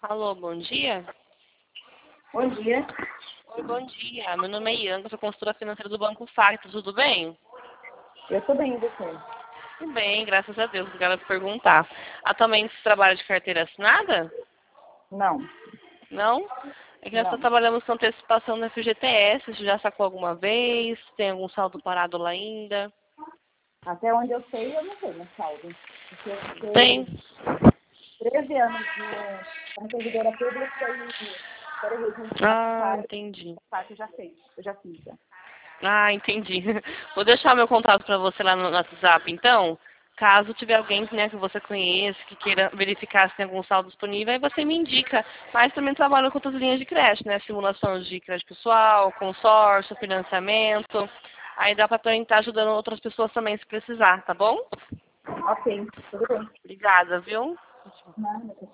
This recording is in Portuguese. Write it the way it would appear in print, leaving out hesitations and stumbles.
Alô, bom dia. Bom dia. Oi, bom dia. Meu nome é Ian, sou consultora financeira do Banco Facto. Tudo bem? Eu estou bem, e você? Tudo bem, graças a Deus. Obrigada por perguntar. Atualmente você trabalha de carteira assinada? Não, Não? É que nós só não. trabalhamos com antecipação no FGTS. Você já sacou alguma vez? Tem algum saldo parado lá ainda? Até onde eu sei, eu não tenho saldo. Porque eu Tem. fiquei 13 anos como servidora pública e para o regime Ah, estatutário, entendi. eu já fiz. Eu já fiz, já. Ah, entendi. Vou deixar meu contato para você lá no WhatsApp, então. Caso tiver alguém, né, que você conheça, que queira verificar se tem algum saldo disponível, aí você me indica. Mas também trabalho com outras linhas de crédito, né? Simulação de crédito pessoal, consórcio, financiamento. Aí dá para estar ajudando outras pessoas também se precisar, tá bom? Ok, tudo bem. Obrigada, viu? Nada,